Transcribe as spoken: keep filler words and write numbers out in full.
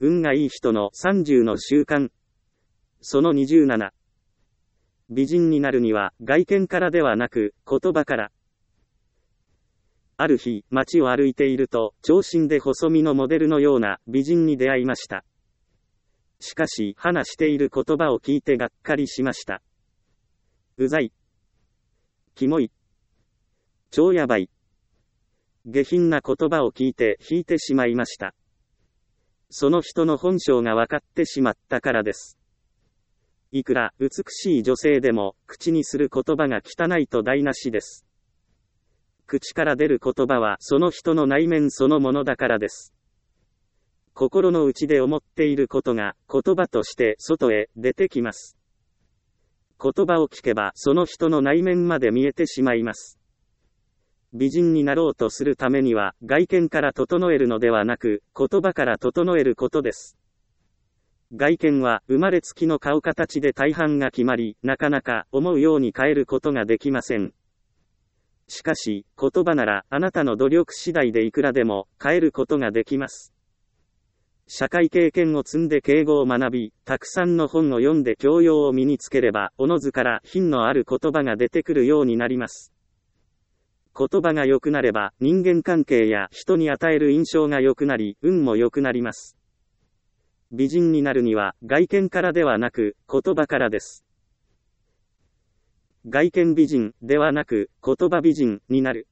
運がいい人のさんじゅうの習慣。そのにじゅうなな。美人になるには外見からではなく言葉から。ある日、街を歩いていると、長身で細身のモデルのような美人に出会いました。しかし、話している言葉を聞いてがっかりしました。うざい。キモい。超やばい。下品な言葉を聞いて引いてしまいました。その人の本性が分かってしまったからです。いくら美しい女性でも、口にする言葉が汚いと台無しです。口から出る言葉はその人の内面そのものだからです。心の内で思っていることが言葉として外へ出てきます。言葉を聞けばその人の内面まで見えてしまいます。美人になろうとするためには外見から整えるのではなく言葉から整えることです。外見は生まれつきの顔形で大半が決まり、なかなか思うように変えることができません。しかし、言葉ならあなたの努力次第でいくらでも変えることができます。社会経験を積んで敬語を学び、たくさんの本を読んで教養を身につければ、おのずから品のある言葉が出てくるようになります。言葉が良くなれば、人間関係や人に与える印象が良くなり、運も良くなります。美人になるには、外見からではなく、言葉からです。外見美人ではなく、言葉美人になる。